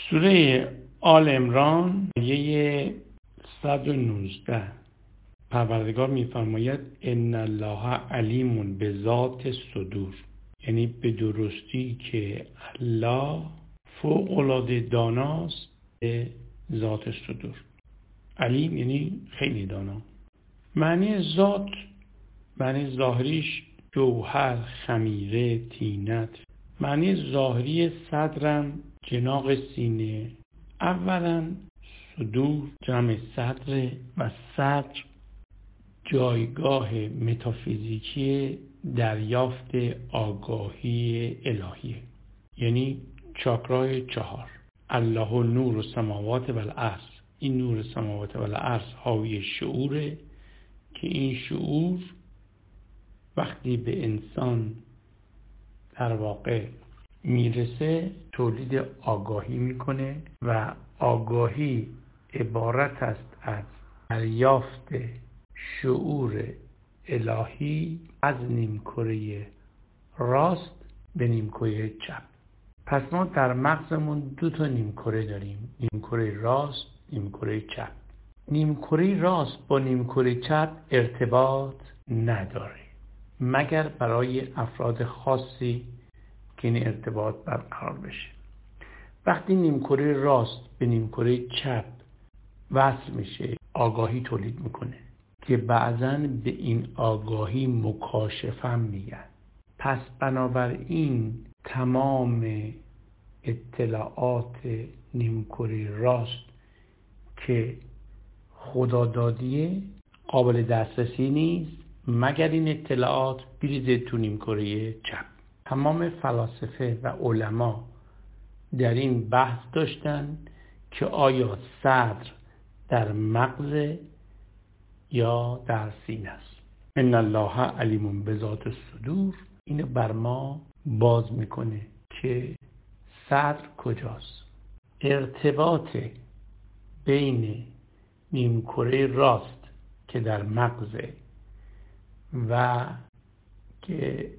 سوره آل عمران آیه 119 پروردگار می‌فرماید ان الله علیم بذات صدور، یعنی به درستی که الله فوق‌العاده داناست به ذات صدور. علیم یعنی خیلی دانا. معنی ذات، معنی ظاهریش جوهر، خمیره، طینت. معنی ظاهری صدرم جناق سینه. اولا صدور جمع صدر و صدر جایگاه متافیزیکی دریافت آگاهی الهیه، یعنی چاکرای چهار. الله نور السماوات و الارض، این نور سماوات و الارض حاوی شعوره که این شعور وقتی به انسان در واقع میرسه تولید آگاهی میکنه و آگاهی عبارت است از دریافت شعور الهی از نیمکره راست به نیمکره چپ. پس ما در مغزمون دو تا نیمکره داریم، نیمکره راست، نیمکره چپ. نیمکره راست با نیمکره چپ ارتباط نداره مگر برای افراد خاصی که این ارتباط برقرار بشه. وقتی نیمکره راست به نیمکره چپ وصل میشه آگاهی تولید میکنه که بعضاً به این آگاهی مکاشفه میگن. پس بنابراین تمام اطلاعات نیمکره راست که خدا دادیه قابل دسترسی نیست مگر این اطلاعات بریزه تو نیمکره چپ. تمام فلاسفه و علما در این بحث داشتن که آیا صدر در مغز یا در سینه است. ان الله علیم بذات الصدور اینو بر ما باز میکنه که صدر کجاست. ارتباط بین نیمکره راست که در مغز و که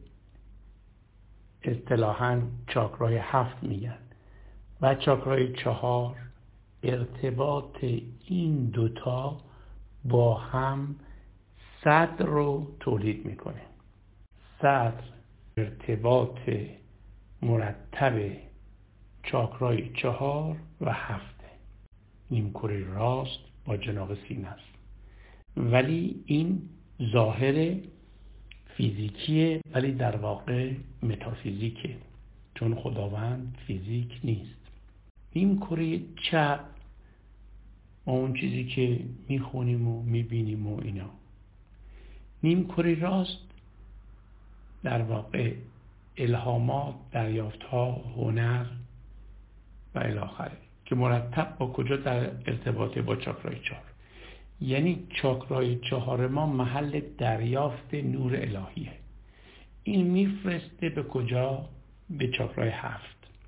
اصطلاحاً چاکرای 7 میگن و چاکرای 4، ارتباط این دوتا با هم صدر رو تولید میکنه. صدر ارتباط مرتب چاکرای 4 و 7 نیمکره راست با جناق سینه است، ولی این ظاهر فیزیکیه ولی در واقع متافیزیکه، چون خداوند فیزیک نیست. نیمکره چپ ما اون چیزی که میخونیم و میبینیم و اینا. نیمکره راست در واقع الهامات، دریافت‌ها، هنر و الی آخره که مرتب با کجا در ارتباطه با چاکرای 4. یعنی چاکرای 4 ما محل دریافت نور الهیه. این میفرسته به کجا؟ به چاکرای 7.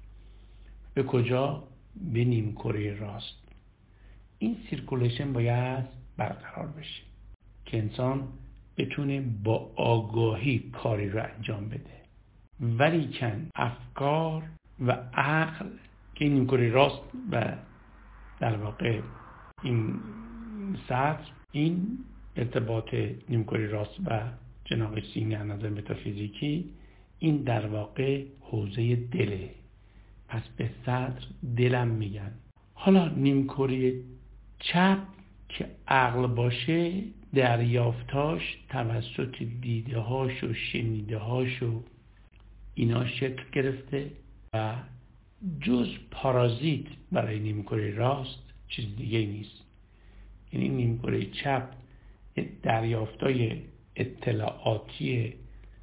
به کجا؟ به نیمکره راست. این سیرکولیشن باید برقرار بشه که انسان بتونه با آگاهی کاری رو انجام بده. ولیکن افکار و عقل که این نیمکره راست و در واقع این صدر، این ارتباط نیمکره راست و جناق سینه از نظر متافیزیکی، این در واقع حوزه دله. پس به صدر دلم میگن. حالا نیمکره چپ که عقل باشه دریافتاش توسط دیده هاش و شنیده هاش و اینا شکل گرفته و جز پارازیت برای نیمکره راست چیز دیگه نیست. یعنی نیمکره چپ دریافتای اطلاعاتی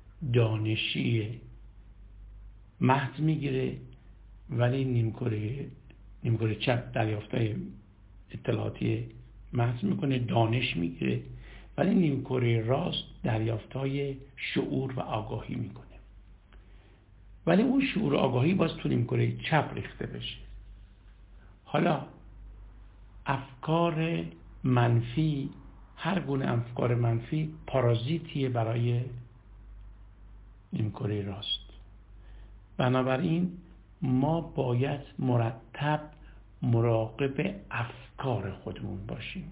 دانشی محض میگیره، ولی نیمکره چپ دریافتای اطلاعاتی محض میکنه، دانش میگیره، ولی نیمکره راست دریافتای شعور و آگاهی میکنه. ولی اون شعور و آگاهی باز تو نیمکره چپ ریخته بشه. حالا افکار منفی، هر گونه افکار منفی پارازیتیه برای نیمکره راست. بنابراین ما باید مرتب مراقب افکار خودمون باشیم.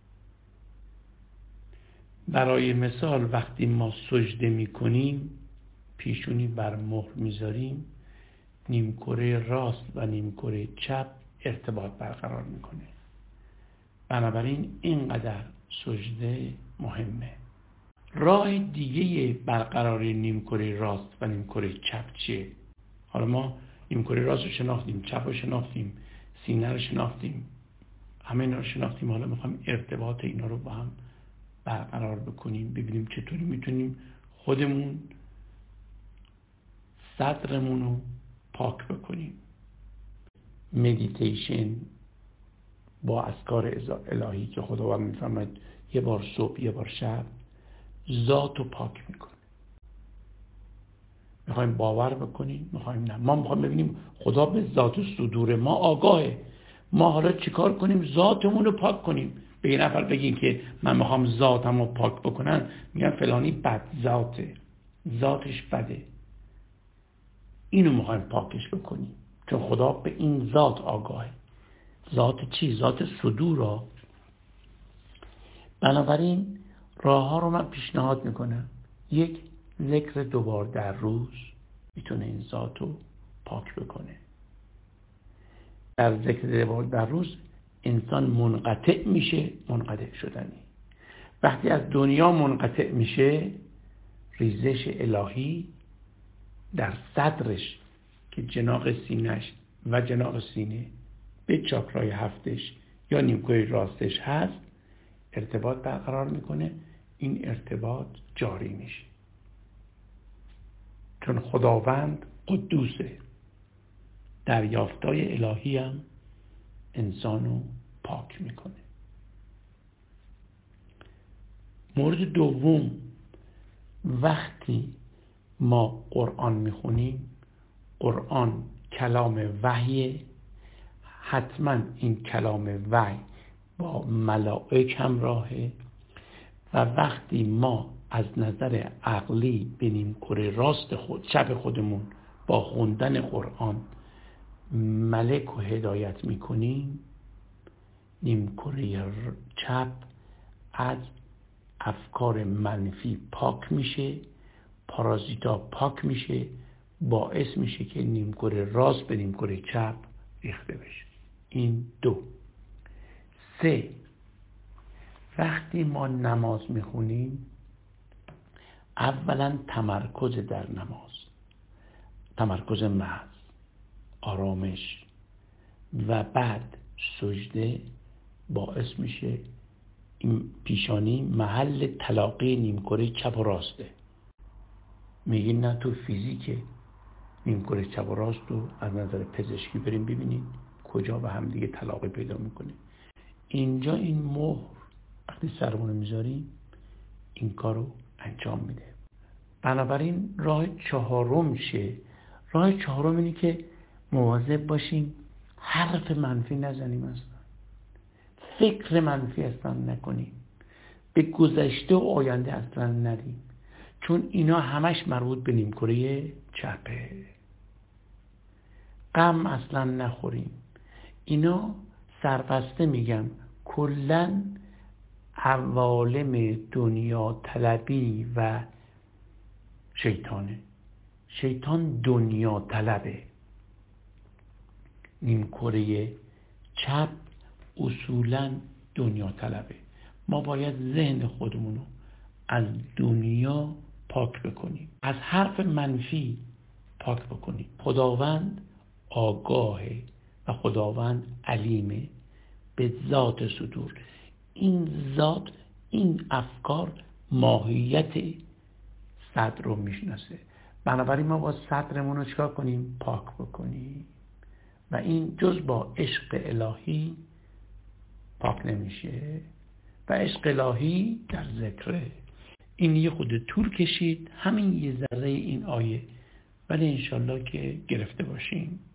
برای مثال وقتی ما سجده میکنیم، پیشونی بر مهر میذاریم، نیمکره راست و نیمکره چپ ارتباط برقرار میکنه. بنابراین اینقدر سجده مهمه. راه دیگه برقراری نیمکره راست و نیمکره چپ چیه؟ حالا ما نیمکره راست رو شناختیم، چپ رو شناختیم، سینه رو شناختیم، همه اینا رو شناختیم. حالا میخوایم ارتباط اینا رو با هم برقرار بکنیم، ببینیم چطوری میتونیم خودمون صدرمون رو پاک بکنیم. مدیتیشن با اذکار الهی که خداوند میفرماید یه بار صبح یه بار شب ذات رو پاک میکنه. میخوایم باور بکنیم، میخوایم نه. ما میخوایم ببینیم خدا به ذات صدور ما آگاهه. ما حالا چیکار کنیم؟ ذاتمون رو پاک کنیم. به یه نفر بگیم که من میخوام ذاتم رو پاک بکنم، میگن فلانی بد ذاته، ذاتش بده. اینو میخوایم پاکش بکنیم، چون خدا به این ذات آگاهه. ذات چی؟ ذات صدور را. بنابراین راه ها رو من پیشنهاد میکنم. یک، ذکر 2 بار در روز میتونه این ذات رو پاک بکنه. در ذکر 2 بار در روز انسان منقطع میشه، منقطع شدنی. وقتی از دنیا منقطع میشه، ریزش الهی در صدرش که جناق سینه‌اش و جناق سینه به چاکرای هفتش یا نیمکره راستش هست ارتباط برقرار میکنه. این ارتباط جاری میشه، چون خداوند قدوسه. دریافتای الهی هم انسانو پاک میکنه. مورد دوم، وقتی ما قرآن میخونیم، قرآن کلام وحیه، حتما این کلام وحی با ملائک همراهه و وقتی ما از نظر عقلی به نیمکره راست چپ خودمون با خوندن قرآن ملک رو هدایت میکنیم، نیمکره چپ از افکار منفی پاک میشه، پارازیتا پاک میشه، باعث میشه که نیمکره راست به نیمکره چپ ریخته بشه. این 2. 3، وقتی ما نماز میخونیم اولا تمرکز در نماز، تمرکز محض، آرامش و بعد سجده باعث میشه این پیشانی محل تلاقی نیمکره چپ و راسته. میگین نه تو فیزیک نیمکره چپ و راست رو از نظر پزشکی بریم ببینید کجا به هم دیگه تلاقی پیدا میکنه. اینجا این مهر وقتی سرمون میذاریم این کارو انجام میده. بنابراین راه 4 شه. راه 4 اینه که مواظب باشیم حرف منفی نزنیم، اصلا فکر منفی اصلا نکنیم، به گذشته و آینده اصلا نریم، چون اینا همش مربوط به نیمکره چپه. غم اصلا نخوریم. اینا سربسته میگم کلن عوالم دنیا طلبی و شیطانه. شیطان دنیا طلبه. نیمکره چپ اصولا دنیا طلبه. ما باید ذهن خودمونو از دنیا پاک بکنیم، از حرف منفی پاک بکنیم. خداوند آگاهه و خداوند علیمه به ذات صدور. این ذات، این افکار ماهیت صدر رو میشناسه. بنابراین ما با صدرمون رو چیکار کنیم؟ پاک بکنیم. و این جز با عشق الهی پاک نمیشه و عشق الهی در ذکره. این یه خود طول کشید همین یه ذره این آیه، ولی انشالله که گرفته باشیم.